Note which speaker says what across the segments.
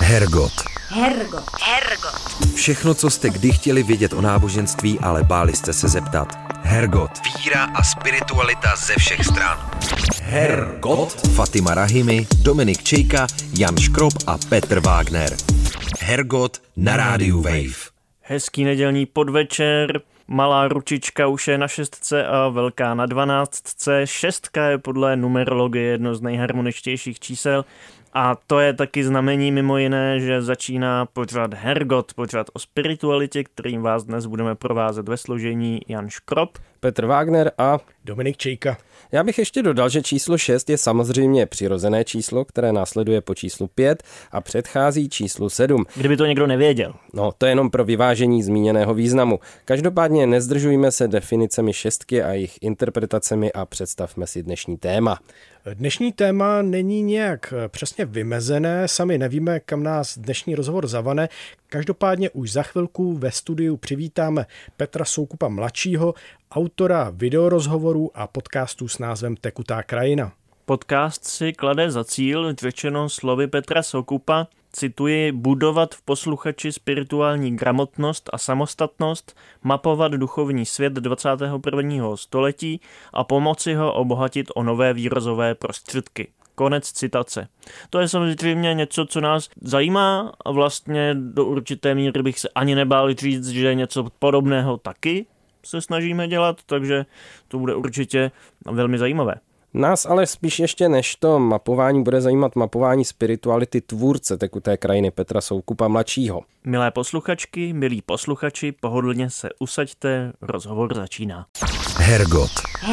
Speaker 1: Hergot.
Speaker 2: Hergot.
Speaker 1: Všechno, co jste kdy chtěli vědět o náboženství, ale báli jste se zeptat. Hergot. Víra a spiritualita ze všech stran. Hergot. Fatima Rahimi, Dominik Čejka, Jan Škrob a Petr Wagner. Hergot na rádiu Wave.
Speaker 3: Hezký nedělní podvečer, malá ručička už je na 6 a velká na 12. 6 je podle numerologie jedno z nejharmoničtějších čísel a to je taky znamení mimo jiné, že začíná pořad Hergot, pořad o spiritualitě, kterým vás dnes budeme provázet ve složení Jan Škrob,
Speaker 4: Petr Wagner a
Speaker 5: Dominik Čejka.
Speaker 4: Já bych ještě dodal, že číslo 6 je samozřejmě přirozené číslo, které následuje po číslu 5 a předchází číslu 7.
Speaker 3: kdyby to někdo nevěděl.
Speaker 4: No, to je jenom pro vyvážení zmíněného významu. Každopádně nezdržujme se definicemi šestky a jejich interpretacemi a představme si dnešní téma.
Speaker 5: Dnešní téma není nějak přesně vymezené, sami nevíme, kam nás dnešní rozhovor zavane. Každopádně už za chvilku ve studiu přivítáme Petra Soukupa mladšího, autora videorozhovorů a podcastů s názvem Tekutá krajina.
Speaker 3: Podcast si klade za cíl, řečeno slovy Petra Soukupa, cituji, budovat v posluchači spirituální gramotnost a samostatnost, mapovat duchovní svět 21. století a pomoci ho obohatit o nové výrazové prostředky. Konec citace. To je samozřejmě něco, co nás zajímá a vlastně do určité míry bych se ani nebál říct, že něco podobného taky se snažíme dělat, takže to bude určitě velmi zajímavé.
Speaker 4: Nás ale spíš ještě než to mapování bude zajímat mapování spirituality tvůrce Tekuté krajiny Petra Soukupa mladšího.
Speaker 3: Milé posluchačky, milí posluchači, pohodlně se usaďte, rozhovor začíná.
Speaker 1: Hergot.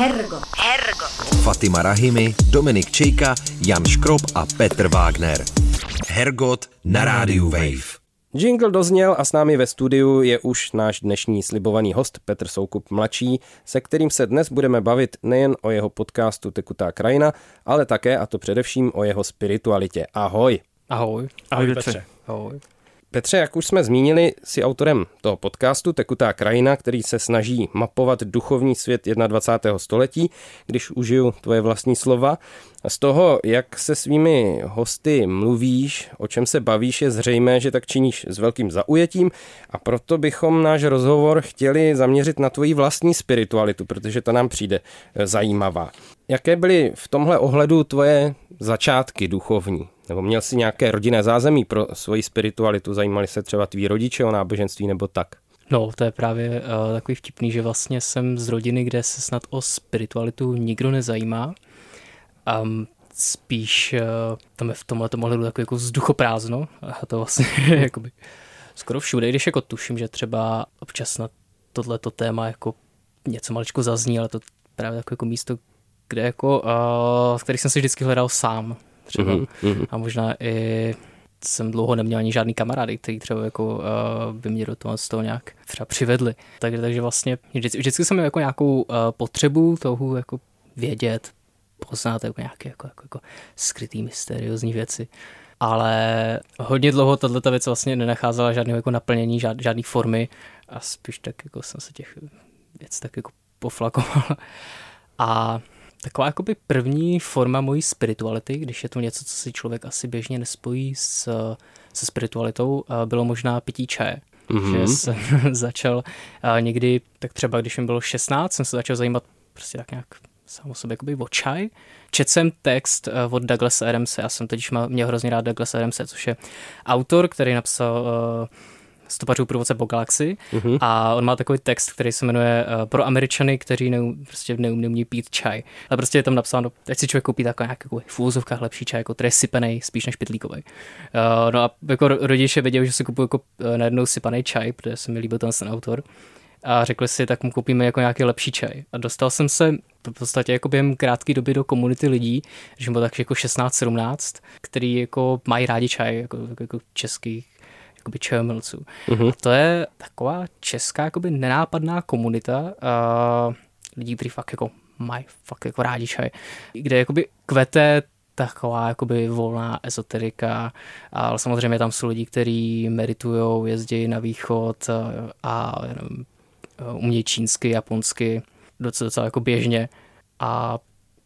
Speaker 1: Fatima Rahimi, Dominik Čejka, Jan Škrob a Petr Wagner. Hergot na rádiu Wave.
Speaker 4: Jingle dozněl a s námi ve studiu je už náš dnešní slibovaný host Petr Soukup mladší, se kterým se dnes budeme bavit nejen o jeho podcastu Tekutá krajina, ale také a to především o jeho spiritualitě. Ahoj.
Speaker 3: Ahoj.
Speaker 5: Ahoj Petře.
Speaker 3: Ahoj.
Speaker 4: Petře, jak už jsme zmínili, jsi autorem toho podcastu Tekutá krajina, který se snaží mapovat duchovní svět 21. století, když užiju tvoje vlastní slova. Z toho, jak se svými hosty mluvíš, o čem se bavíš, je zřejmé, že tak činíš s velkým zaujetím a proto bychom náš rozhovor chtěli zaměřit na tvoji vlastní spiritualitu, protože ta nám přijde zajímavá. Jaké byly v tomhle ohledu tvoje začátky duchovní? Nebo měl jsi nějaké rodinné zázemí pro svoji spiritualitu? Zajímali se třeba tví rodiče o náboženství nebo tak?
Speaker 6: No, to je právě takový vtipný, že vlastně jsem z rodiny, kde se snad o spiritualitu nikdo nezajímá. Spíš tam je v tomhletom ohledu takový jako vzduchoprázdno a to vlastně jakoby skoro všude, když jako tuším, že třeba občas na tohleto téma jako něco maličko zazní, ale to právě takové jako místo, kde jako, z kterých jsem si vždycky hledal sám třeba. A možná i jsem dlouho neměl ani žádný kamarády, který třeba jako by mě do toho z toho nějak třeba přivedli. Takže vlastně vždycky jsem měl jako nějakou potřebu toho jako vědět, poznat jako nějaké jako skrytý mysteriózní věci. Ale hodně dlouho tato věc vlastně nenacházela žádného jako naplnění, žádný formy a spíš tak jako jsem se těch věc tak jako poflakoval. A taková jakoby první forma mojí spirituality, když je to něco, co si člověk asi běžně nespojí se spiritualitou, bylo možná pití čaje. Že jsem začal někdy, tak třeba když mi bylo 16, jsem se začal zajímat prostě tak nějak sám o sobě jakoby o čaj. Četl jsem text od Douglase Adamse, já jsem totiž měl hrozně rád Douglase Adamse, což je autor, který napsal Stopařů průvodce po galaxii a on má takový text, který se jmenuje Pro Američany, kteří neumí pít čaj. Ale prostě je tam napsáno, ať si člověk koupí takový nějaký v úvozovkách lepší čaj, jako který je sypanej, spíš než pytlíkový. No a jako rodiče věděli, že si kupuju jako najednou sypanej čaj, protože se mi líbil ten autor. A řekli si, tak mu koupíme jako nějaký lepší čaj. A dostal jsem se v podstatě jako během krátké doby do komunity lidí, že bylo tak jako 16-17, který jako mají rádi čaj, jako českých jakoby čajomilců. A to je taková česká jakoby nenápadná komunita lidí, kteří fakt jako mají fakt jako rádi čaj, kde jakoby kvete taková jakoby volná ezoterika, ale samozřejmě tam jsou lidi, kteří meditujou, jezdí na východ a umějí čínsky, japonsky docela jako běžně a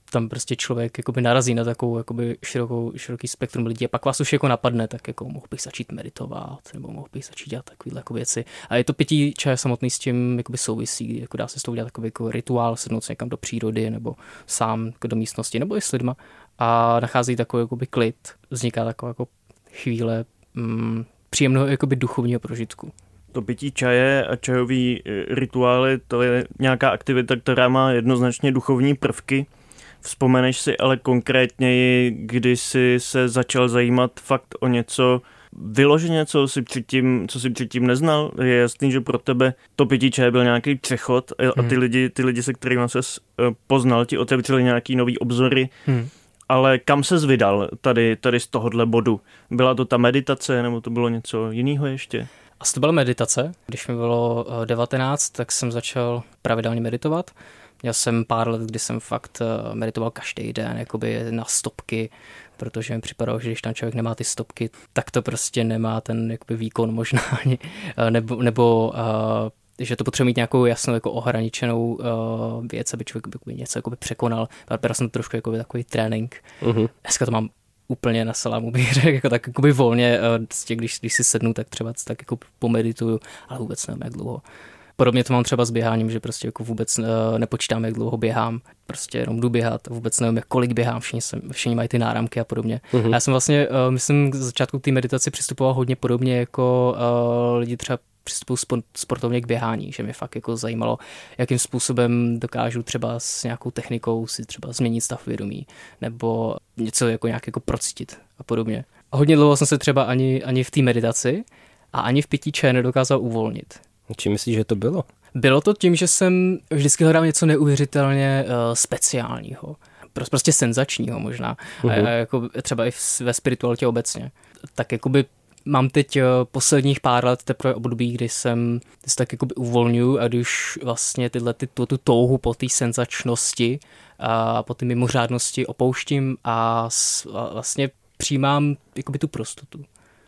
Speaker 6: tam prostě člověk jakoby narazí na takovou jakoby široký spektrum lidí a pak vás už jako napadne, tak jako mohl bych začít meditovat, nebo mohl bych začít dělat takovéhle jako věci. A je to pití čaje samotný s tím jakoby souvisí, jako dá se s toho dělat takový jako rituál, sednout se někam do přírody nebo sám do místnosti nebo i s lidma a nachází takový jakoby klid, vzniká taková jako chvíle příjemného jakoby duchovního prožitku.
Speaker 3: To pití čaje a čajový rituály, to je nějaká aktivita, která má jednoznačně duchovní prvky. Vzpomeneš si ale konkrétněji, kdy jsi se začal zajímat fakt o něco vyloženě, co si předtím neznal? Je jasný, že pro tebe to pití čaje byl nějaký přechod a ty lidi, se kterými ses poznal, ti otevřeli nějaký nový obzory. Ale kam ses vydal tady z tohohle bodu? Byla to ta meditace nebo to bylo něco jiného ještě?
Speaker 6: Asi to byla meditace. Když mi bylo 19, tak jsem začal pravidelně meditovat. Měl jsem pár let, kdy jsem fakt meditoval každý den, jakoby na stopky, protože mi připadalo, že když tam člověk nemá ty stopky, tak to prostě nemá ten jakoby výkon možná ani, nebo že to potřebuje mít nějakou jasnou jako ohraničenou věc, aby člověk něco jakoby překonal. Bral jsem to trošku jakoby takový trénink. Dneska to mám úplně na salámu, bych řekl, jako tak jakoby volně, když si sednu, tak třeba tak jako pomedituju, ale vůbec nevím, jak dlouho. Podobně to mám třeba s běháním, že prostě jako vůbec nepočítám, jak dlouho běhám, prostě jenom jdu běhat, vůbec nevím, kolik běhám, všichni mají ty náramky a podobně. Já jsem vlastně, myslím, k začátku té meditace přistupoval hodně podobně jako lidi třeba přistupují sportovně k běhání, že mě fakt jako zajímalo, jakým způsobem dokážu třeba s nějakou technikou si třeba změnit stav vědomí, nebo něco jako nějak jako procítit a podobně. A hodně dlouho jsem se třeba ani v té meditaci a ani v pití čaje nedokázal uvolnit.
Speaker 4: Čím myslíš, že to bylo?
Speaker 6: Bylo to tím, že jsem vždycky hledal něco neuvěřitelně speciálního. Prostě senzačního možná. A jako třeba i ve spiritualitě obecně. Tak jakoby mám teď posledních pár let teprve období, kdy se tak jakoby uvolňuju a když vlastně tu touhu po té senzačnosti a po té mimořádnosti opouštím a vlastně přijímám jakoby tu prostotu.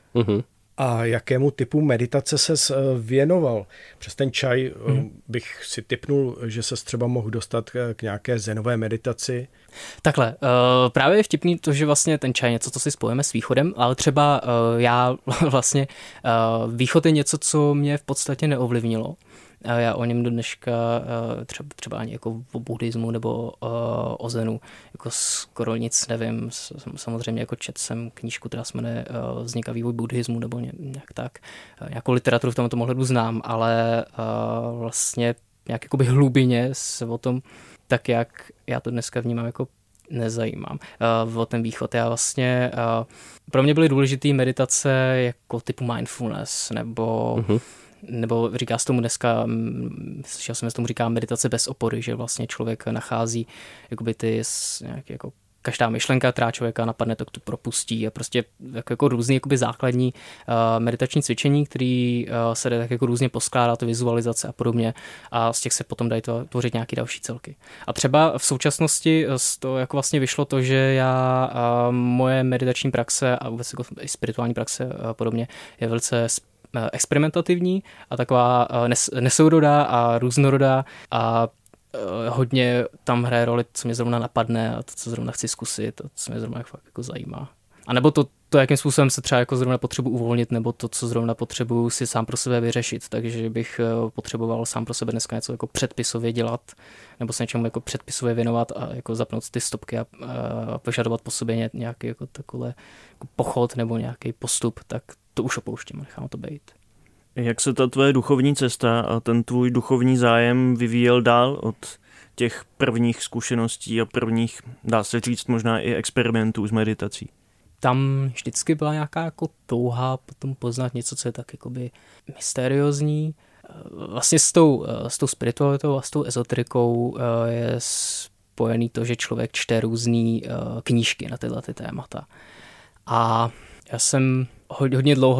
Speaker 5: A jakému typu meditace ses věnoval? Přes ten čaj bych si tipnul, že ses třeba mohl dostat k nějaké zenové meditaci.
Speaker 6: Takhle, právě je vtipný to, že vlastně ten čaj je něco, co si spojíme s východem, ale třeba já vlastně, východ je něco, co mě v podstatě neovlivnilo. Já o něm do dneška třeba ani jako o buddhismu nebo o zenu jako skoro nic nevím. Samozřejmě jako četl jsem knížku, která se jmenuje Vznik a vývoj buddhismu nebo nějak tak. Nějakou literaturu v tomto ohledu znám, ale vlastně nějak jakoby hlubině se o tom, tak jak já to dneska vnímám, jako nezajímám. O ten východ. Já vlastně, pro mě byly důležité meditace jako typu mindfulness nebo říká se tomu dneska, slyšel jsem, že tomu říká meditace bez opory, že vlastně člověk nachází jakoby ty nějaký jako každá myšlenka, která člověka napadne, tak tu propustí a prostě jako různý jakoby základní meditační cvičení, který se dá tak jako různě poskládat, vizualizace a podobně a z těch se potom dají tvořit nějaké další celky. A třeba v současnosti z toho jako vlastně vyšlo to, že moje meditační praxe a vůbec jako i spirituální praxe a podobně je velice experimentativní a taková nesourodá a různorodá a hodně tam hraje roli, co mě zrovna napadne a to, co zrovna chci zkusit a co mě zrovna fakt jako zajímá. A nebo to, jakým způsobem se třeba jako zrovna potřebuji uvolnit, nebo to, co zrovna potřebuji si sám pro sebe vyřešit. Takže bych potřeboval sám pro sebe dneska něco jako předpisově dělat, nebo se něčemu jako předpisově věnovat a jako zapnout ty stopky a požadovat po sobě nějaký jako takový jako pochod nebo nějaký postup, tak to už opouštím, nechám to být.
Speaker 3: Jak se ta tvoje duchovní cesta a ten tvůj duchovní zájem vyvíjel dál od těch prvních zkušeností a prvních, dá se říct, možná i experimentů s meditací?
Speaker 6: Tam vždycky byla nějaká jako touha potom poznat něco, co je tak jakoby mysteriózní. Vlastně s tou spiritualitou a s tou ezoterikou je spojený to, že člověk čte různý knížky na tyhle témata. A já jsem hodně dlouho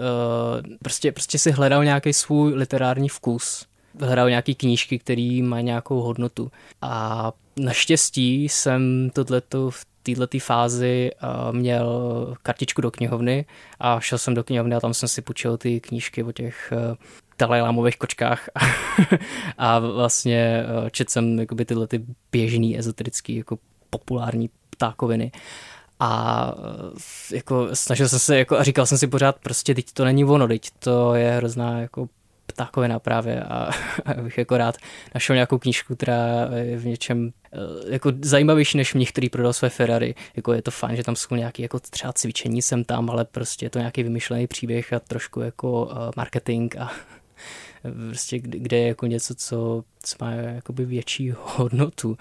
Speaker 6: prostě si hledal nějaký svůj literární vkus. Hledal nějaký knížky, které mají nějakou hodnotu. A naštěstí jsem v této fázi měl kartičku do knihovny a šel jsem do knihovny a tam jsem si půjčil ty knížky o těch Dalajlámových kočkách a vlastně četl jsem jakoby tyhle ty běžný ezoterický jako populární ptákoviny. A jako snažil jsem se, jako, a říkal jsem si pořád, prostě teď to není ono, teď to je hrozná jako ptákovina právě a bych jako rád našel nějakou knížku, která je v něčem jako zajímavější než mnich, který prodal své Ferrari. Jako je to fajn, že tam jsou nějaký jako třeba cvičení sem tam, ale prostě je to nějaký vymyšlený příběh a trošku jako marketing a prostě kde je jako něco, co má jakoby větší hodnotu.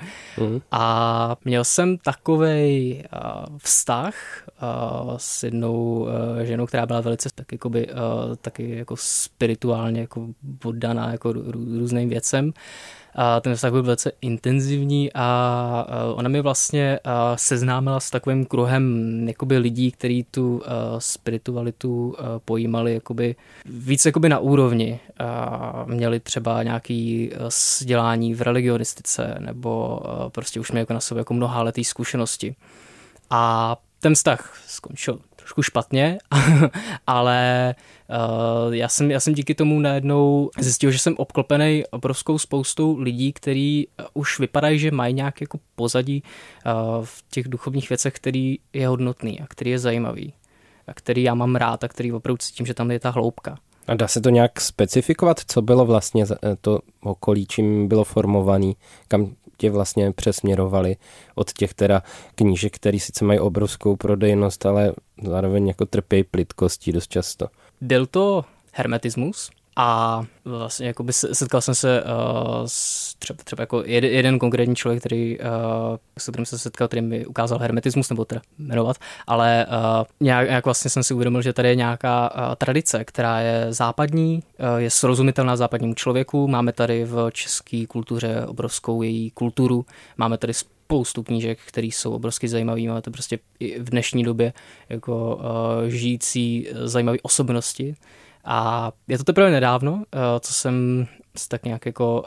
Speaker 6: A měl jsem takovej vztah s jednou ženou, která byla velice taky jako spirituálně jako oddaná jako různým věcem. Ten vztah byl velice intenzivní a ona mi vlastně seznámila s takovým kruhem jakoby lidí, kteří tu spiritualitu pojímali jakoby víc jakoby na úrovni. Měli třeba nějaký vzdělání v religionistice nebo prostě už měli jako na sobě jako mnohaletý zkušenosti. A ten vztah skončil trošku špatně, ale já jsem díky tomu najednou zjistil, že jsem obklopený obrovskou spoustou lidí, kteří už vypadají, že mají nějaké jako pozadí v těch duchovních věcech, který je hodnotný a který je zajímavý a který já mám rád a který opravdu cítím, že tam je ta hloubka.
Speaker 4: A dá se to nějak specifikovat, co bylo vlastně to okolí, čím bylo formovaný, kam tě vlastně přesměrovali od těch teda knížek, které sice mají obrovskou prodejnost, ale zároveň jako trpějí plytkostí dost často.
Speaker 6: Byl to hermetismus a vlastně jakoby setkal jsem se třeba jako jeden konkrétní člověk, s kterým jsem se setkal, který mi ukázal hermetismus, nebo teda jmenovat, ale nějak vlastně jsem si uvědomil, že tady je nějaká tradice, která je západní, je srozumitelná západnímu člověku. Máme tady v české kultuře obrovskou její kulturu, máme tady spoustu knížek, které jsou obrovsky zajímavé. Máme to prostě i v dnešní době jako žijící zajímavé osobnosti. A je to teprve nedávno, co jsem tak nějak jako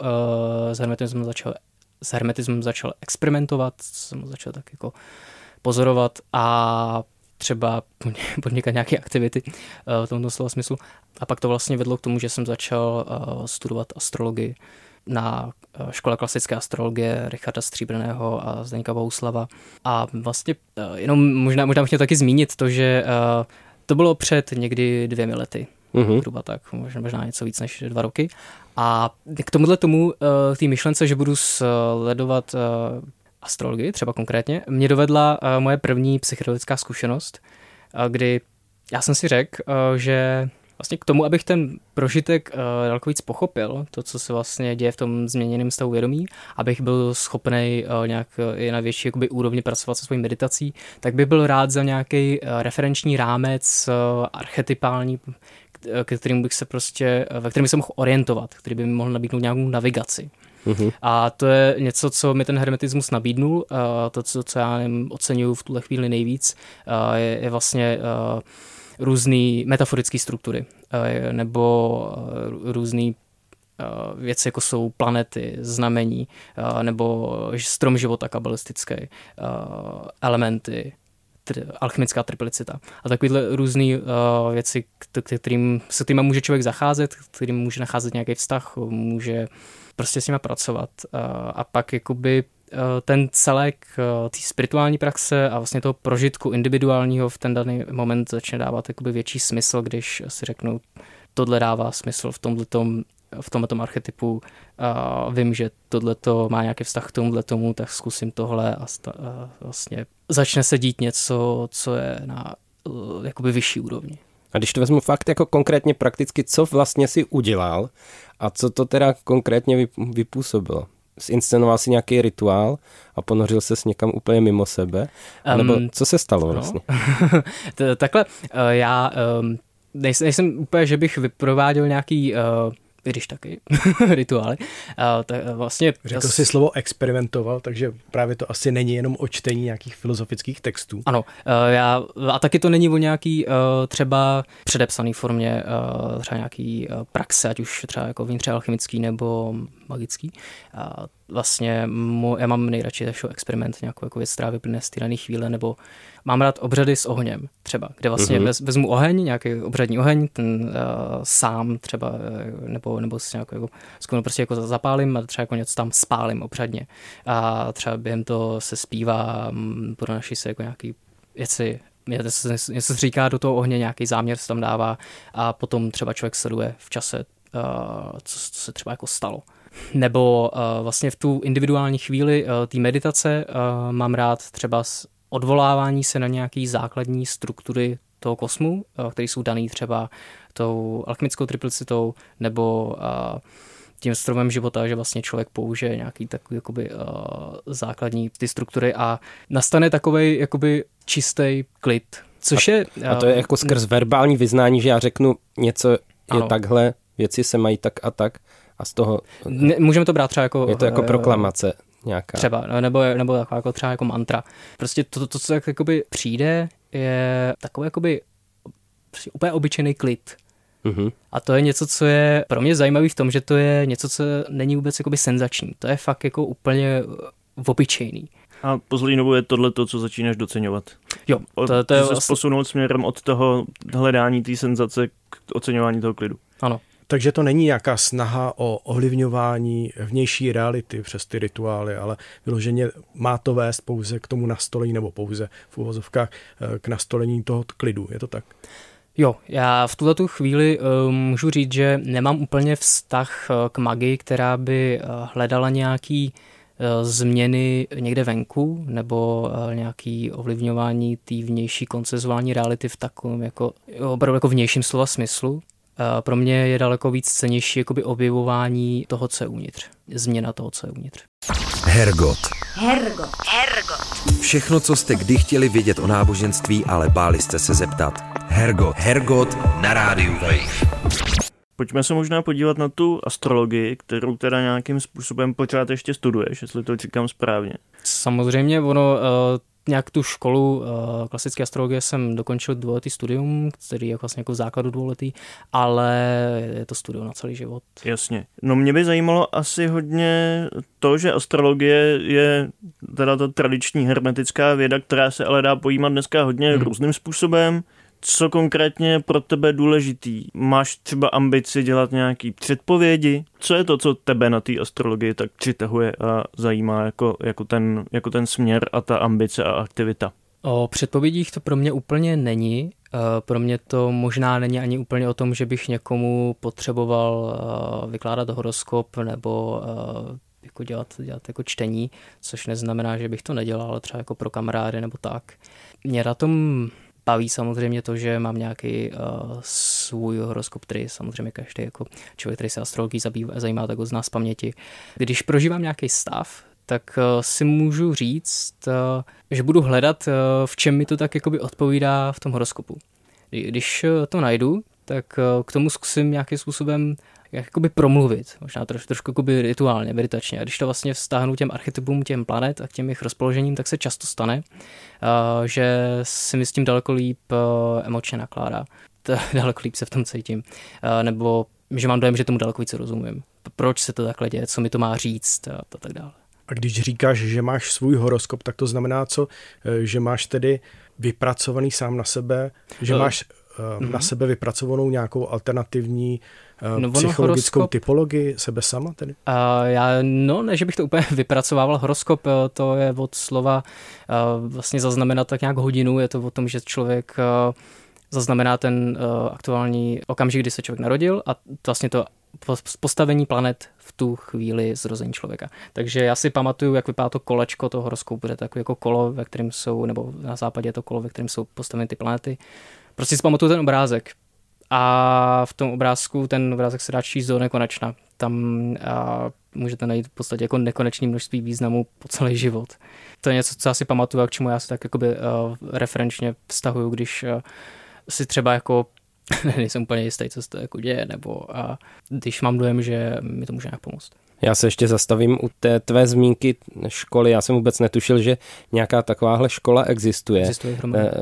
Speaker 6: s hermetismem začal experimentovat, jsem začal tak jako pozorovat a třeba podnikat nějaké aktivity v tomto slova smyslu. A pak to vlastně vedlo k tomu, že jsem začal studovat astrologii na škole klasické astrologie Richarda Stříbrného a Zdeňka Bohuslava. A vlastně jenom možná bych chtěl taky zmínit to, že to bylo před někdy 2 lety. Zhruba tak, možná něco víc než 2 roky. A k tomu té myšlence, že budu sledovat astrologii, třeba konkrétně, mě dovedla moje první psychedelická zkušenost, kdy já jsem si řekl, že vlastně k tomu, abych ten prožitek daleko víc pochopil, to, co se vlastně děje v tom změněném stavu vědomí, abych byl schopnej nějak i na větší jakoby úrovni pracovat se svojí meditací, tak bych byl rád za nějaký referenční rámec archetypální, ve kterém bych se mohl orientovat, který by mi mohl nabídnout nějakou navigaci. A to je něco, co mi ten hermetismus nabídnul, to, co já oceňuju v tuhle chvíli nejvíc, je vlastně různý metaforické struktury nebo různý věci, jako jsou planety, znamení nebo strom života kabalistický, elementy, alchemická triplicita a takovéhle různé věci, se kterými může člověk zacházet, kterým může nacházet nějaký vztah, může prostě s nimi pracovat a pak jakoby ten celek té spirituální praxe a vlastně toho prožitku individuálního v ten daný moment začne dávat jakoby větší smysl, když si řeknu, tohle dává smysl v tomhletom archetypu, vím, že tohleto má nějaký vztah k tomuhletomu, tak zkusím tohle a vlastně začne se dít něco, co je na jakoby vyšší úrovni.
Speaker 4: A když to vezmu fakt jako konkrétně prakticky, co vlastně si udělal a co to teda konkrétně vypůsobilo? Zinscenoval si nějaký rituál a ponořil ses někam úplně mimo sebe? Nebo co se stalo vlastně?
Speaker 6: Takhle, já nejsem úplně, že bych vyprováděl nějaký když taky rituály. Vlastně
Speaker 5: řekl si slovo experimentoval, takže právě to asi není jenom o čtení nějakých filozofických textů.
Speaker 6: Ano, a taky to není o nějaký třeba předepsaný formě třeba nějaký praxe, ať už třeba jako vnitře alchemický nebo magický. A vlastně já mám nejradši experiment, nějakou jako věc, která vyplyne z té dané chvíle, nebo mám rád obřady s ohněm třeba, kde vlastně vezmu oheň, nějaký obřadní oheň, ten sám třeba, nebo si nějakou jako, prostě jako zapálím a třeba jako něco tam spálím obřadně. A třeba během toho se zpívá, pronaší se jako nějaký věci, něco se říká do toho ohně, nějaký záměr se tam dává a potom třeba člověk sleduje v čase, co se třeba jako stalo. Nebo vlastně v tu individuální chvíli té meditace mám rád třeba odvolávání se na nějaký základní struktury toho kosmu, které jsou daný třeba tou alchemickou triplicitou nebo tím stromem života, že vlastně člověk použije nějaký takový jakoby, základní ty struktury a nastane takovej jakoby čistý klid. Což je... A
Speaker 4: to je jako skrz verbální vyznání, že já řeknu něco je takhle, věci se mají tak a tak a z toho...
Speaker 6: Můžeme to brát třeba jako...
Speaker 4: Je to jako proklamace nějaká.
Speaker 6: Třeba, nebo jako třeba jako mantra. Prostě to co jakoby přijde, je takový jakoby úplně obyčejný klid. Mm-hmm. A to je něco, co je pro mě zajímavý v tom, že to je něco, co není vůbec jakoby senzační. To je fakt jako úplně obyčejný.
Speaker 3: A poslední dobou je tohle to, co začínáš doceňovat.
Speaker 6: Jo, to je
Speaker 3: se posunout směrem od toho hledání té senzace k oceňování toho klidu.
Speaker 6: Ano.
Speaker 5: Takže to není nějaká snaha o ovlivňování vnější reality přes ty rituály, ale vyloženě má to vést pouze k tomu nastolení, nebo pouze v uvozovkách k nastolení toho klidu. Je to tak?
Speaker 6: Jo, já v tuto chvíli můžu říct, že nemám úplně vztah k magii, která by hledala nějaký změny někde venku nebo nějaký ovlivňování té vnější konsenzuální reality v takovém jako opravdu jako vnějším slova smyslu. Pro mě je daleko víc cennější jakoby objevování toho, co je uvnitř. Změna toho, co je uvnitř.
Speaker 1: Hergot. Všechno, co jste kdy chtěli vědět o náboženství, ale báli jste se zeptat. Hergot na rádiu Wave.
Speaker 3: Pojďme se možná podívat na tu astrologii, kterou teda nějakým způsobem pořád ještě studuješ, jestli to říkám správně.
Speaker 6: Samozřejmě, nějak tu školu klasické astrologie jsem dokončil 2letý studium, který je vlastně jako v základu 2letý, ale je to studium na celý život.
Speaker 3: Jasně. No mě by zajímalo asi hodně to, že astrologie je teda ta tradiční hermetická věda, která se ale dá pojímat dneska hodně různým způsobem. Co konkrétně je pro tebe důležitý? Máš třeba ambici dělat nějaký předpovědi? Co je to, co tebe na té astrologii tak přitahuje a zajímá jako ten směr a ta ambice a aktivita?
Speaker 6: O předpovědích to pro mě úplně není. Pro mě to možná není ani úplně o tom, že bych někomu potřeboval vykládat horoskop nebo jako dělat jako čtení, což neznamená, že bych to nedělal, ale třeba jako pro kamarády nebo tak. Mě na tom baví samozřejmě to, že mám nějaký svůj horoskop, který samozřejmě každý jako člověk, který se astrologií zajímá, tak ho zná z paměti. Když prožívám nějaký stav, tak si můžu říct, že budu hledat, v čem mi to tak jakoby odpovídá v tom horoskopu. Když to najdu, tak k tomu zkusím nějakým způsobem jakoby promluvit, možná trošku jakoby rituálně, meditačně. A když to vlastně vztáhnu těm archetypům, těm planet a k těm jejich rozpoložením, tak se často stane, že si mi s tím daleko líp emočně nakládá. Daleko líp se v tom cítím. Nebo že mám dojem, že tomu daleko více rozumím. Proč se to takhle děje, co mi to má říct a tak dále.
Speaker 5: A když říkáš, že máš svůj horoskop, tak to znamená co? Že máš tedy vypracovaný sám na sebe, že máš na sebe vypracovanou nějakou alternativní psychologickou typologii sebe sama tedy?
Speaker 6: Ne, že bych to úplně vypracovával. Horoskop, to je od slova vlastně zaznamenat tak nějak hodinu, je to o tom, že člověk zaznamená ten aktuální okamžik, kdy se člověk narodil a vlastně to postavení planet v tu chvíli zrození člověka. Takže já si pamatuju, jak vypadá to kolečko toho horoskopu, bude takové jako kolo, ve kterém jsou, nebo na západě je to kolo, ve kterém jsou postaveny ty planety. Prostě si pamatuju ten obrázek. A v tom obrázku, ten obrázek se dá číst do nekonečna. Tam můžete najít v podstatě jako nekonečné množství významů po celý život. To je něco, co já si pamatuju a k čemu já se tak jakoby referenčně vztahuju, když si třeba jako nejsem úplně jistý, co se to jako děje, nebo když mám dojem, že mi to může nějak pomoct.
Speaker 4: Já se ještě zastavím u té tvé zmínky školy. Já jsem vůbec netušil, že nějaká takováhle škola existuje.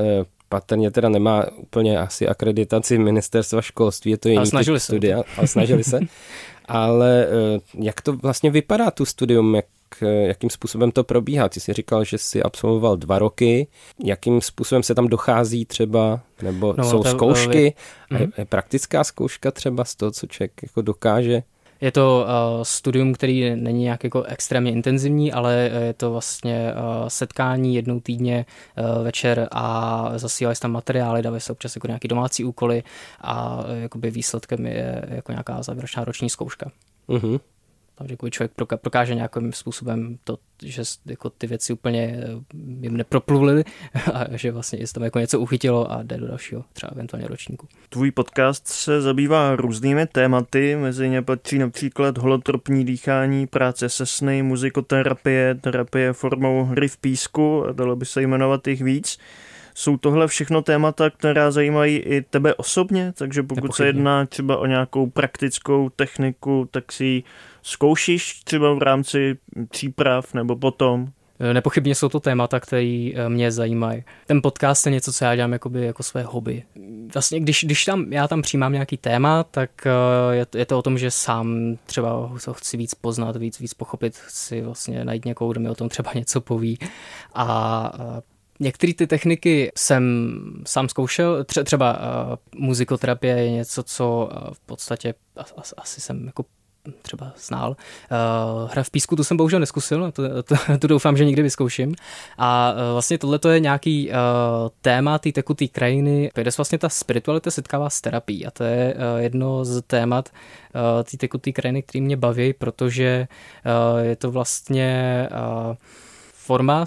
Speaker 4: patrně teda nemá úplně asi akreditaci ministerstva školství, je to jiný typ studia, ale snažili se. Ale jak to vlastně vypadá, tu studium, jakým způsobem to probíhá? Ty jsi říkal, že jsi absolvoval 2 roky, jakým způsobem se tam dochází třeba, nebo jsou zkoušky, je praktická zkouška třeba z toho, co člověk jako dokáže?
Speaker 6: Je to studium, který není nějak jako extrémně intenzivní, ale je to vlastně setkání jednou týdně večer a zasílají se tam materiály, dávají se občas jako nějaké domácí úkoly a jakoby výsledkem je jako nějaká závěrečná roční zkouška. Mhm. Takže jako člověk prokáže nějakým způsobem to, že jako ty věci úplně jim nepropluly a že vlastně se tam jako něco uchytilo a jde do dalšího třeba eventuálně ročníku.
Speaker 3: Tvůj podcast se zabývá různými tématy, mezi ně patří například holotropní dýchání, práce se sny, muzikoterapie, terapie formou hry v písku, a dalo by se jmenovat jich víc. Jsou tohle všechno témata, která zajímají i tebe osobně, takže pokud se jedná třeba o nějakou praktickou techniku, tak si ji zkoušíš třeba v rámci příprav nebo potom?
Speaker 6: Nepochybně jsou to témata, které mě zajímají. Ten podcast je něco, co já dělám jako své hobby. Vlastně, když já tam přijímám nějaký téma, tak je to o tom, že sám třeba ho chci víc poznat, víc pochopit, chci vlastně najít někoho, kdo mi o tom třeba něco poví. A některé ty techniky jsem sám zkoušel, třeba muzikoterapie je něco, co v podstatě asi jsem jako třeba znal. Hra v písku, tu jsem bohužel neskusil, to doufám, že někdy vyzkouším. A vlastně tohleto je nějaký téma té tekuté krajiny, kde vlastně ta spiritualita setkává s terapií a to je jedno z témat té tekuté krajiny, který mě baví, protože je to vlastně forma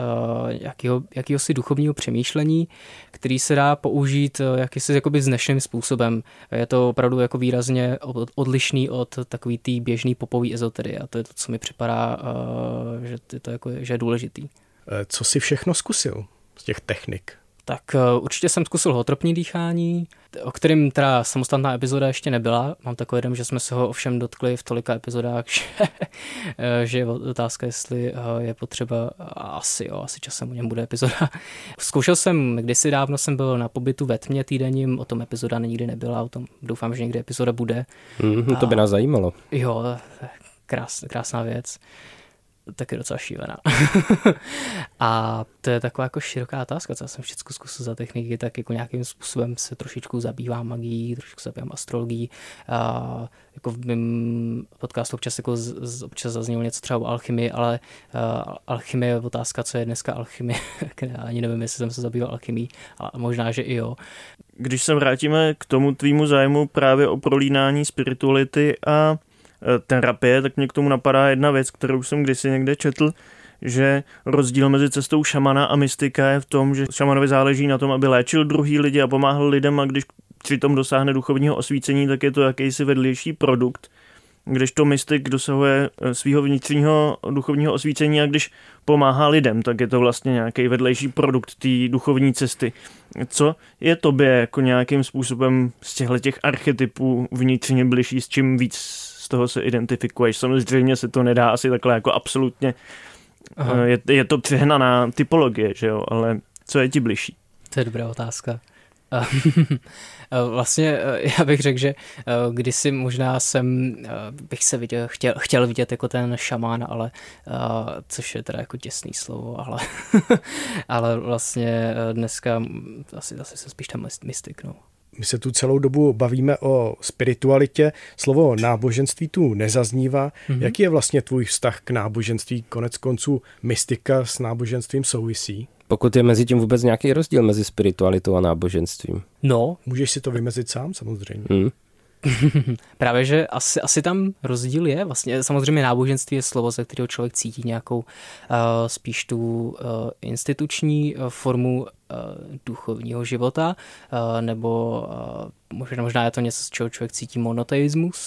Speaker 6: jakýhosi duchovního přemýšlení, který se dá použít jakýsi jakoby znešeným způsobem. Je to opravdu jako výrazně odlišný od takový té běžný popový ezoterie a to je to, co mi připadá, že je důležitý.
Speaker 5: Co jsi všechno zkusil z těch technik?
Speaker 6: Tak určitě jsem zkusil holotropní dýchání, o kterém teda samostatná epizoda ještě nebyla. Mám takový dojem, že jsme se ho ovšem dotkli v tolika epizodách, že je otázka, jestli je potřeba, asi časem o něm bude epizoda. Zkoušel jsem, kdysi dávno jsem byl na pobytu ve tmě týdenním, o tom epizoda nikdy nebyla, o tom doufám, že někdy epizoda bude.
Speaker 4: To by nás zajímalo.
Speaker 6: Jo, krásná věc. Taky docela šílená. A to je taková jako široká otázka, co já jsem všechno zkusil za techniky, tak jako nějakým způsobem se trošičku zabývám magií, trošičku zabývám astrologií. A jako v mém podcastu občas zaznělo něco třeba o alchymii, ale alchymie je otázka, co je dneska alchymie. Ani nevím, jestli jsem se zabýval alchymii, ale možná, že i jo.
Speaker 3: Když se vrátíme k tomu tvýmu zájmu právě o prolínání spirituality a terapie, tak mě k tomu napadá jedna věc, kterou jsem kdysi někde četl, že rozdíl mezi cestou šamana a mystika je v tom, že šamanovi záleží na tom, aby léčil druhý lidi a pomáhal lidem a když přitom dosáhne duchovního osvícení, tak je to jakýsi vedlejší produkt, kdežto mystik dosahuje svého vnitřního duchovního osvícení a když pomáhá lidem, tak je to vlastně nějaký vedlejší produkt té duchovní cesty. Co je tobě jako nějakým způsobem z těch archetypů vnitřně bližší, s čím víc z toho se identifikuješ? Samozřejmě se to nedá asi takhle jako absolutně, je to přehnaná typologie, že jo, ale co je ti bližší?
Speaker 6: To je dobrá otázka. Vlastně já bych řekl, že kdysi možná bych se chtěl vidět jako ten šamán, ale což je teda jako těsný slovo, ale vlastně dneska asi se spíš tam mystik, no.
Speaker 5: My se tu celou dobu bavíme o spiritualitě, slovo náboženství tu nezaznívá. Jaký je vlastně tvůj vztah k náboženství? Konec konců mystika s náboženstvím souvisí?
Speaker 4: Pokud je mezi tím vůbec nějaký rozdíl mezi spiritualitou a náboženstvím?
Speaker 6: No.
Speaker 5: Můžeš si to vymezit sám, samozřejmě.
Speaker 6: Právě, že asi tam rozdíl je. Vlastně samozřejmě náboženství je slovo, ze kterého člověk cítí nějakou spíš tu instituční formu duchovního života, nebo možná je to něco, z čeho člověk cítí monoteismus.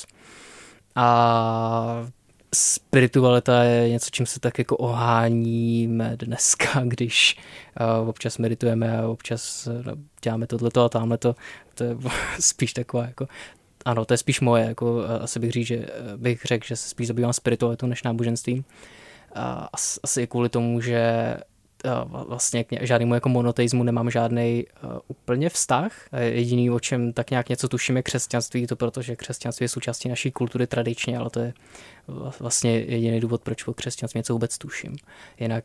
Speaker 6: A spiritualita je něco, čím se tak jako oháníme dneska, když občas meditujeme a občas děláme tohleto a tamhleto. To je spíš taková jako ano, to je spíš moje, jako asi bych řekl, že se spíš zabývám spiritualitou než náboženstvím. Asi kvůli tomu, že vlastně k žádnému jako monoteismu nemám žádný úplně vztah. Jediný, o čem tak nějak něco tuším, je křesťanství, to protože křesťanství je součástí naší kultury tradičně, ale to je vlastně jediný důvod, proč o křesťanství něco vůbec tuším. Jinak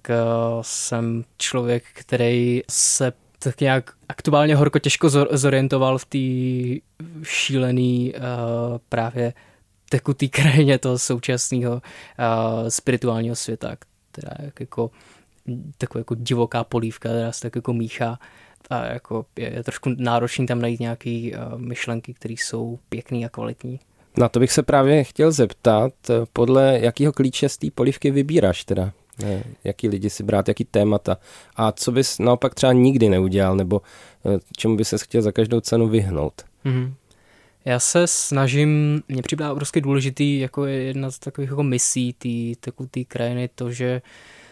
Speaker 6: jsem člověk, který se tak nějak aktuálně horko těžko zorientoval v té šílený právě tekutý krajině toho současného spirituálního světa, která je jako taková jako divoká polívka, která se tak jako míchá a jako je trošku náročný tam najít nějaké myšlenky, které jsou pěkný a kvalitní.
Speaker 4: Na to bych se právě chtěl zeptat, podle jakého klíče z té polívky vybíráš teda? Jaký lidi si brát, jaký témata a co bys naopak třeba nikdy neudělal, nebo čemu by ses chtěl za každou cenu vyhnout?
Speaker 6: Mm-hmm. Já se snažím, mně připadá obrovsky důležitý, jako jedna z takových jako misí té krajiny, to, že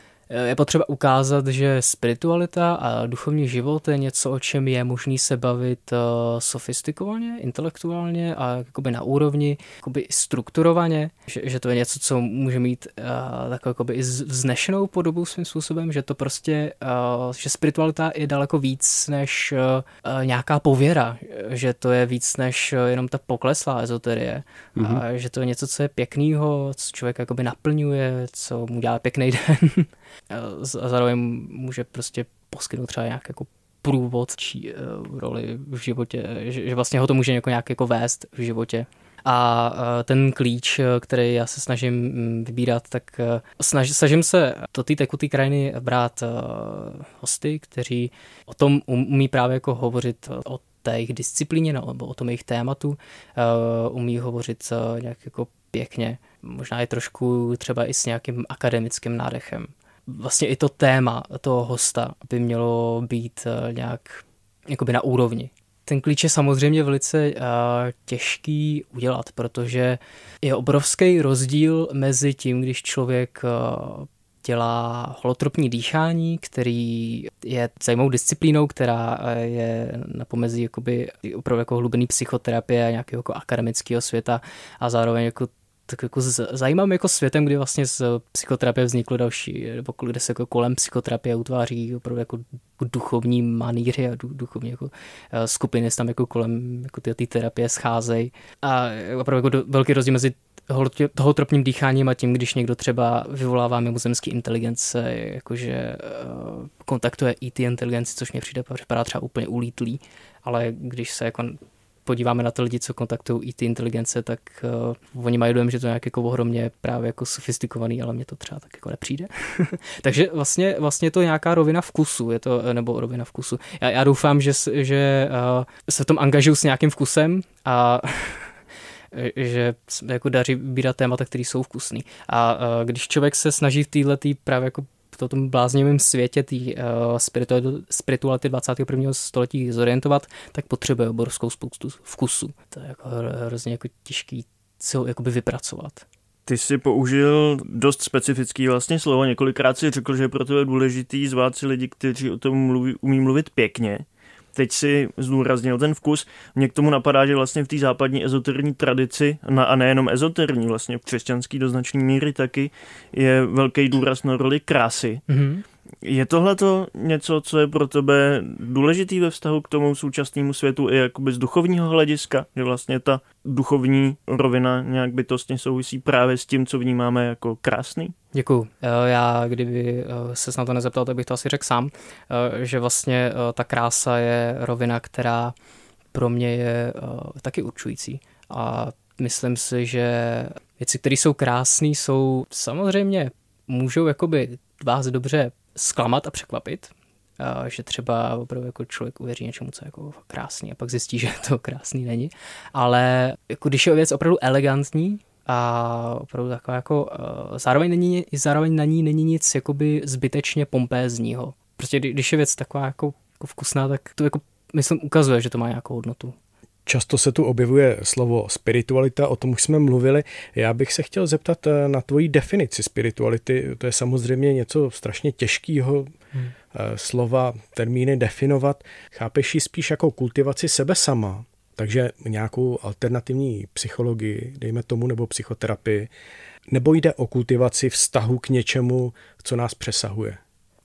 Speaker 6: je potřeba ukázat, že spiritualita a duchovní život je něco, o čem je možný se bavit sofistikovaně, intelektuálně a jakoby na úrovni, jakoby strukturovaně, že to je něco, co může mít takovou jakoby i vznešenou podobu svým způsobem, že to prostě, že spiritualita je daleko víc než nějaká pověra, že to je víc než jenom ta pokleslá ezoterie, a že to je něco, co je pěknýho, co člověk jakoby naplňuje, co mu dělá pěkný den. A zároveň může prostě poskytnout třeba nějak jako průvod či roli v životě, že vlastně ho to může nějak jako vést v životě. A ten klíč, který já se snažím vybírat, tak snažím se do té tekuté krajiny brát hosty, kteří o tom umí právě jako hovořit o té jejich disciplíně nebo o tom jejich tématu, umí hovořit nějak jako pěkně, možná i trošku třeba i s nějakým akademickým nádechem. Vlastně i to téma toho hosta by mělo být nějak jakoby na úrovni. Ten klíč je samozřejmě velice těžký udělat, protože je obrovský rozdíl mezi tím, když člověk dělá holotropní dýchání, který je zajímavou disciplínou, která je na pomezí jakoby opravdu jako hlubený psychoterapie, nějakého jako akademického světa a zároveň jako tak jako zajímavým jako světem, kdy vlastně z psychoterapie vzniklo další, nebo kde se jako kolem psychoterapie utváří opravdu jako duchovní manýry a duchovní jako skupiny se tam jako kolem jako ty terapie scházejí. A opravdu jako velký rozdíl mezi holotropním dýcháním a tím, když někdo třeba vyvolává mimozemský inteligence, jakože kontaktuje IT inteligenci, což mě připadá třeba úplně ulítlý, ale když se jako podíváme na ty lidi, co kontaktují IT inteligence, tak oni mají dojem, že to je nějak jako ohromně právě jako sofistikovaný, ale mně to třeba tak jako nepřijde. Takže vlastně to je nějaká rovina vkusu, je to, nebo rovina vkusu. Já doufám, že se v tom angažuju s nějakým vkusem a že jako daří vybírat témata, které jsou vkusný. A když člověk se snaží v této právě jako v tom bláznivém světě té spirituality 21. století zorientovat, tak potřebuje obrovskou spoustu vkusu. To je jako hrozně jako těžký co jakoby vypracovat.
Speaker 3: Ty jsi použil dost specifický vlastně slovo, několikrát si řekl, že pro to je důležitý zvát si lidi, kteří o tom umí mluvit pěkně. Teď si zdůraznil ten vkus. Mně k tomu napadá, že vlastně v té západní ezoterní tradici, a nejenom ezoterní, vlastně v křesťanský do značné míry taky, je velký důraz na roli krásy. Mm-hmm. Je tohleto něco, co je pro tebe důležitý ve vztahu k tomu současnému světu i jakoby z duchovního hlediska, že vlastně ta duchovní rovina nějak bytostně souvisí právě s tím, co vnímáme jako krásný?
Speaker 6: Děkuju. Já kdyby se na to nezeptal, tak bych to asi řekl sám, že vlastně ta krása je rovina, která pro mě je taky určující. A myslím si, že věci, které jsou krásné, jsou samozřejmě můžou jakoby vás dobře zklamat a překvapit, že třeba opravdu jako člověk uvěří něčemu, co je jako krásný a pak zjistí, že to krásný není. Ale jako když je věc opravdu elegantní a opravdu taková jako zároveň na ní není nic jakoby zbytečně pompézního. Prostě když je věc taková jako vkusná, tak to jako myslím ukazuje, že to má nějakou hodnotu.
Speaker 5: Často se tu objevuje slovo spiritualita, o tom už jsme mluvili. Já bych se chtěl zeptat na tvoji definici spirituality. To je samozřejmě něco strašně těžkého slova, termíny definovat. Chápeš ji spíš jako kultivaci sebe sama, takže nějakou alternativní psychologii, dejme tomu, nebo psychoterapii, nebo jde o kultivaci vztahu k něčemu, co nás přesahuje?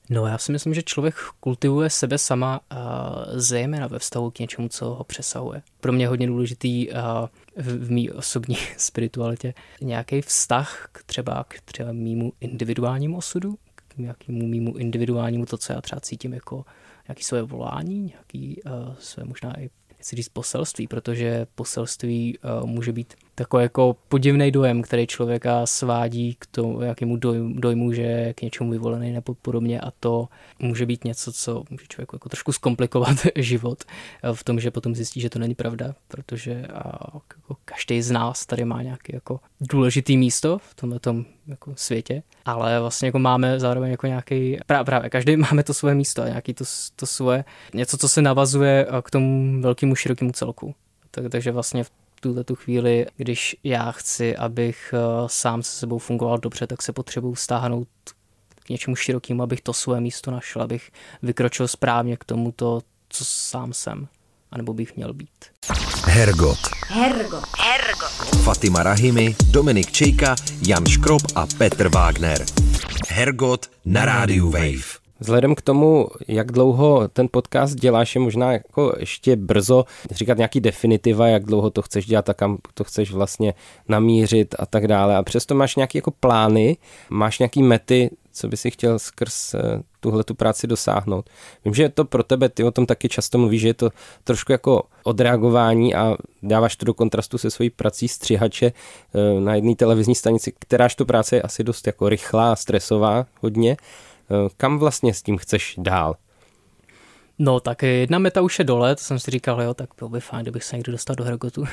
Speaker 6: No, já si myslím, že člověk kultivuje sebe sama zejména ve vztahu k něčemu, co ho přesahuje. Pro mě je hodně důležitý v mý osobní spiritualitě nějaký vztah třeba k mýmu individuálnímu osudu, k nějakému mýmu individuálnímu to, co já třeba cítím jako nějaké své volání, nějaké své možná i chci říct poselství, protože poselství může být takový jako podivný dojem, který člověka svádí k tomu, jakému dojmu, že je k něčemu vyvolený nebo podobně, a to může být něco, co může člověku jako trošku zkomplikovat život v tom, že potom zjistí, že to není pravda, protože jako každý z nás tady má nějaké jako důležitý místo v tomhletom jako světě, ale vlastně jako máme zároveň jako nějaký, právě každý máme to svoje místo a nějaký to svoje, něco, co se navazuje k tomu velkému širokému celku. Takže vlastně v tu chvíli, když já chci, abych sám se sebou fungoval dobře, tak se potřebuji stáhnout k něčemu širokému, abych to svoje místo našel, abych vykročil správně k tomuto, co sám jsem, anebo bych měl být.
Speaker 1: Hergot. Fatima Rahimi, Dominik Čejka, Jan Škrob a Petr Wagner. Hergot na rádiu Wave.
Speaker 4: Vzhledem k tomu, jak dlouho ten podcast děláš, je možná jako ještě brzo říkat nějaký definitiva, jak dlouho to chceš dělat a kam to chceš vlastně namířit a tak dále. A přesto máš nějaké jako plány, máš nějaký mety, co by si chtěl skrz tuhletu práci dosáhnout. Vím, že je to pro tebe, ty o tom taky často mluvíš, že je to trošku jako odreagování a dáváš to do kontrastu se svojí prací střihače na jedné televizní stanici, kteráž to práce je asi dost jako rychlá a stresová hodně. Kam vlastně s tím chceš dál?
Speaker 6: No, tak jedna meta už je dole, to jsem si říkal, jo, tak bylo by fajn, kdybych se někdo dostal do Hergotu.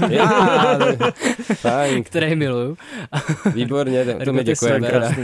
Speaker 4: Fajn.
Speaker 6: Který miluju.
Speaker 4: Výborně, to mi děkuji.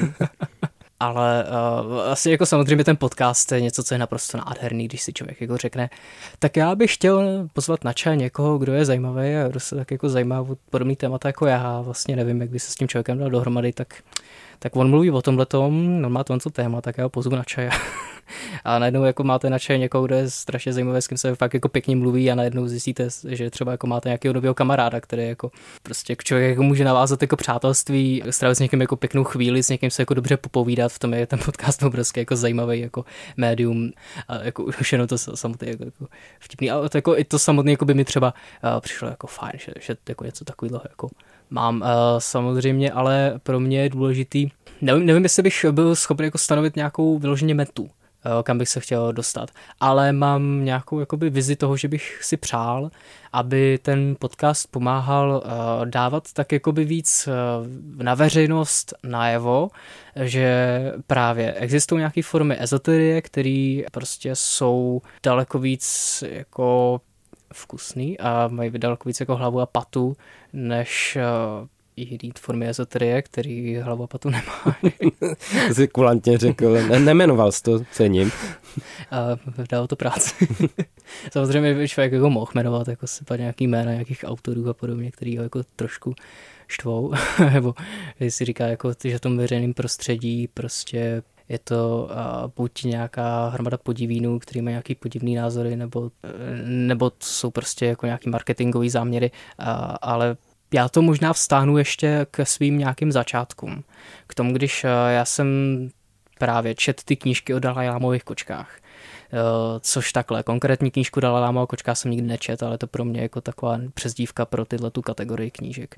Speaker 6: Ale asi jako samozřejmě ten podcast je něco, co je naprosto nádherný, když si člověk jako řekne, tak já bych chtěl pozvat na čaj někoho, kdo je zajímavý a kdo se tak jako zajímá o podobný témata jako já. Vlastně nevím, jak by se s tím člověkem dal dohromady, tak on mluví o tomhletom, on má to téma, tak já ho pozvu na čaj. A najednou jako máte na čaj někoho, kdo je strašně zajímavý, s kým se fakt jako pěkně mluví, a najednou zjistíte, že třeba jako máte nějakého nového kamaráda, který jako prostě člověk jako může navázat jako přátelství, strávit s někým jako pěknou chvíli, s někým se jako dobře popovídat, v tom je ten podcast obrovský jako zajímavý jako médium, a jako už jenom to samotné jako vtipný, ale to jako i to samotné jako by mi třeba přišlo jako fajn, že jako něco takového jako mám samozřejmě, ale pro mě je důležitý, nevím, jestli bych byl schopný jako stanovit nějakou vyloženě metu, kam bych se chtěl dostat, ale mám nějakou jakoby vizi toho, že bych si přál, aby ten podcast pomáhal dávat tak jakoby víc na veřejnost najevo, že právě existují nějaké formy ezoterie, které prostě jsou daleko víc jako vkusný a mají daleko víc jako hlavu a patu, než jiný formy ezoterie, který hlavu a patu nemá.
Speaker 4: To jsi kulantně řekl, nemenoval jsi to, cením.
Speaker 6: Dalo to práci. Samozřejmě by člověk jako mohl jmenovat jako nějaký jména nějakých autorů a podobně, který ho jako trošku štvou, nebo když si říká, jako, že v tom veřejném prostředí prostě je to buď nějaká hromada podivínů, který mají nějaký podivný názory, nebo to jsou prostě jako nějaký marketingový záměry, ale já to možná vztáhnu ještě k svým nějakým začátkům. K tomu, když já jsem právě čet ty knížky o Dalajlámových kočkách. Což takhle, konkrétní knížku Dalajlámova kočka jsem nikdy nečet, ale to pro mě jako taková přezdívka pro tu kategorii knížek.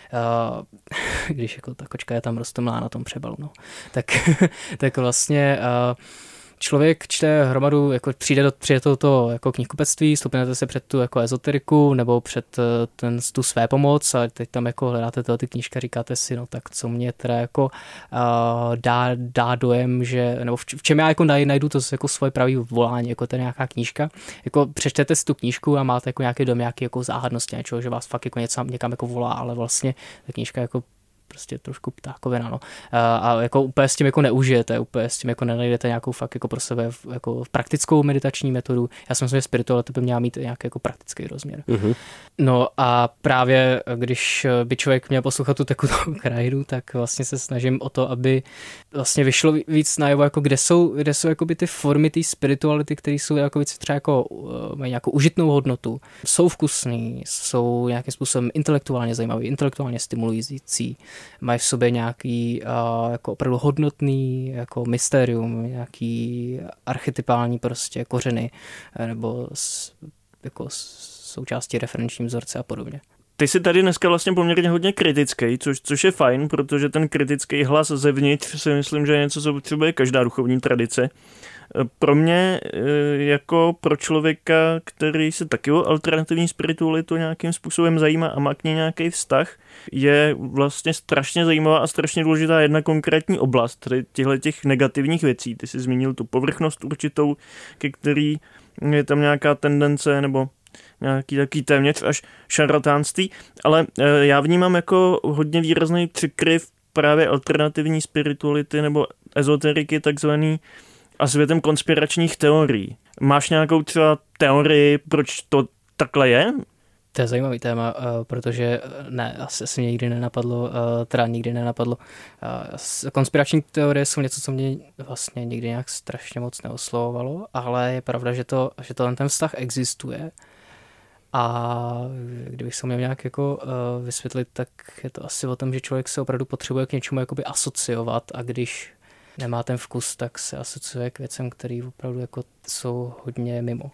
Speaker 6: Když jako ta kočka je tam roztomlá na tom přebalu. No. Tak vlastně člověk čte hromadu, jako přijde to jako knihkupectví, stupnete se před tu jako ezoteriku nebo před tu své pomoc a teď tam jako hledáte ty knížky a říkáte si, no tak co mě teda jako dá dojem, že, nebo v čem já jako najdu to jako svoje pravý volání, jako to nějaká knížka. Jako přečtete si tu knížku a máte jako nějaký dom, nějaký jako záhadnosti něčeho, že vás fakt jako něco někam jako volá, ale vlastně ta knížka jako prostě trošku ptákovina, no. A jako úplně s tím jako neužijete, úplně s tím jako nenajdete nějakou fakt jako pro sebe jako praktickou meditační metodu. Já si myslím, že spiritualita by měla mít nějaký jako praktický rozměr. No a právě když by člověk měl poslouchat tu tekutou krajinu, tak vlastně se snažím o to, aby vlastně vyšlo víc najevo, jako kde jsou jakoby ty formy té spirituality, které jsou jako víc třeba jako mají nějakou užitnou hodnotu, jsou vkusný, jsou nějakým způsobem intelektuálně zajímavý, intelektuálně stimulující. mají v sobě nějaký jako opravdu hodnotný jako mystérium, nějaký archetypální prostě kořeny nebo jako součástí referenční vzorce a podobně.
Speaker 3: Ty jsi tady dneska vlastně poměrně hodně kritický, což je fajn, protože ten kritický hlas zevnitř si myslím, že je něco, co potřebuje každá duchovní tradice. Pro mě, jako pro člověka, který se taky o alternativní spiritualitu nějakým způsobem zajímá a má k ní nějaký vztah, je vlastně strašně zajímavá a strašně důležitá jedna konkrétní oblast těch negativních věcí. Ty jsi zmínil tu povrchnost určitou, ke který je tam nějaká tendence nebo nějaký takový téměř až šarlatánství, ale já vnímám jako hodně výrazný překryv právě alternativní spirituality nebo ezoteriky takzvaný a světem konspiračních teorií. Máš nějakou třeba teorii, proč to takhle je?
Speaker 6: To je zajímavý téma, protože ne, asi mě nikdy nenapadlo. Konspirační teorie jsou něco, co mě vlastně nikdy nějak strašně moc neoslovovalo, ale je pravda, že ten vztah existuje. A kdybych se měl nějak jako vysvětlit, tak je to asi o tom, že člověk se opravdu potřebuje k něčemu jakoby asociovat a když nemá ten vkus, tak se asociuje k věcem, které opravdu jako jsou hodně mimo.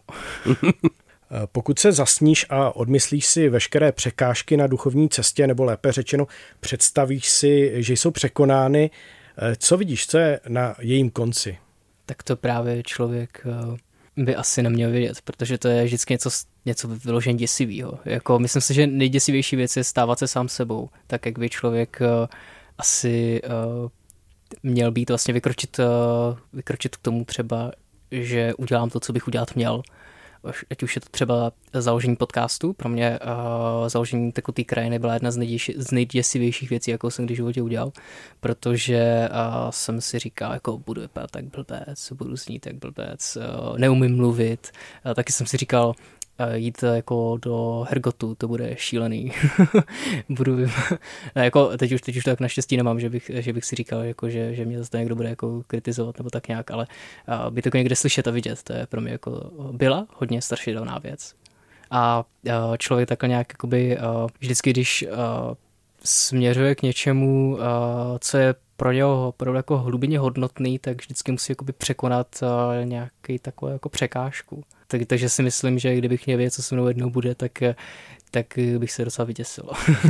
Speaker 5: Pokud se zasníš a odmyslíš si veškeré překážky na duchovní cestě, nebo lépe řečeno představíš si, že jsou překonány, co vidíš, co je na jejím konci?
Speaker 6: Tak to právě člověk by asi neměl vědět, protože to je vždycky něco vyloženě děsivého. Jako, myslím si, že nejděsivější věc je stávat se sám sebou, tak jak by člověk asi měl být vlastně vykročit k tomu třeba, že udělám to, co bych udělat měl. Ať už je to třeba založení podcastu, pro mě založení Tekutý krajiny byla jedna z nejděsivějších věcí, jakou jsem kdy v životě udělal, protože jsem si říkal, jako budu vypadat tak blbec, budu znít tak blbec, neumím mluvit, taky jsem si říkal, jít jako do Hergotu, to bude šílený. Jako teď už to tak naštěstí nemám, že bych si říkal, jako, že mě zase někdo bude jako kritizovat nebo tak nějak, ale by to někde slyšet a vidět, to je pro mě jako byla hodně strašidelná věc. A člověk takhle nějak jakoby, vždycky, když směřuje k něčemu, co je pro něho jako hlubinně hodnotný, tak vždycky musí jakoby překonat nějaký takovou jako překážku. Takže si myslím, že kdybych měl vědět, co se mnou jednou bude, tak bych se docela vyděsil.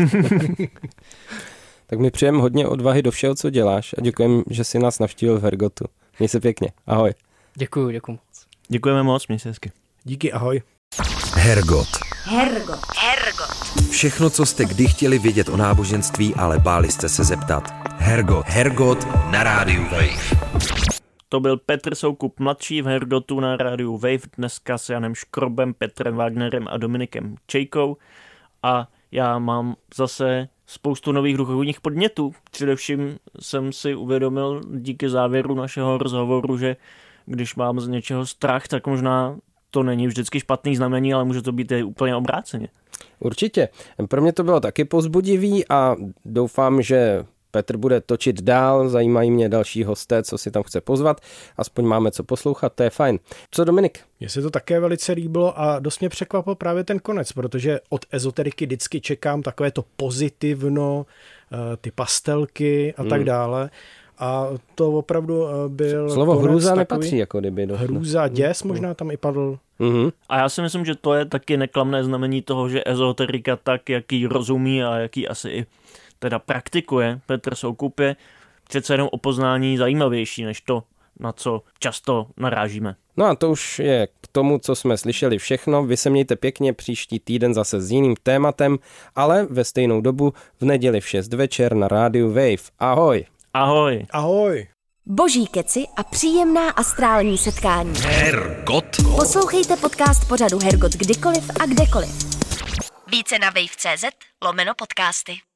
Speaker 4: Tak mi přejem hodně odvahy do všeho, co děláš a děkujem, že jsi nás navštívil v Hergotu. Měj se pěkně. Ahoj.
Speaker 6: Děkuju moc.
Speaker 3: Děkujeme moc, měj se hezky.
Speaker 5: Díky, ahoj.
Speaker 1: Hergot. Všechno, co jste kdy chtěli vědět o náboženství, ale báli jste se zeptat. Hergot na rádiu Wave.
Speaker 3: To byl Petr Soukup mladší v Hergotu na rádiu Wave, dneska s Janem Škrobem, Petrem Wagnerem a Dominikem Čejkou. A já mám zase spoustu nových duchovních podnětů. Především jsem si uvědomil díky závěru našeho rozhovoru, že když mám z něčeho strach, tak možná to není vždycky špatný znamení, ale může to být i úplně obráceně.
Speaker 4: Určitě. Pro mě to bylo taky povzbudivý a doufám, že Petr bude točit dál, zajímají mě další hosté, co si tam chce pozvat, aspoň máme co poslouchat, to je fajn. Co Dominik?
Speaker 5: Mně se to také velice líbilo a dost mě překvapil právě ten konec, protože od ezoteriky vždycky čekám takové to pozitivno, ty pastelky a tak dále. A to opravdu byl
Speaker 4: slovo hrůza
Speaker 5: takový,
Speaker 4: nepatří, jako kdyby.
Speaker 5: Hrůza, děs možná tam i padl.
Speaker 3: A já si myslím, že to je taky neklamné znamení toho, že ezoterika tak, jak ji rozumí a jak ji asi i teda praktikuje Petr Soukup, je přece jenom o poznání zajímavější než to, na co často narážíme.
Speaker 4: No a to už je k tomu, co jsme slyšeli všechno. Vy se mějte pěkně, příští týden zase s jiným tématem, ale ve stejnou dobu v neděli v 6 večer na rádiu Wave. Ahoj!
Speaker 3: Ahoj!
Speaker 5: Ahoj!
Speaker 2: Boží keci a příjemná astrální setkání.
Speaker 1: Hergot.
Speaker 2: Poslouchejte podcast pořadu Hergot kdykoliv a kdekoliv. Více na wave.cz/podcasty.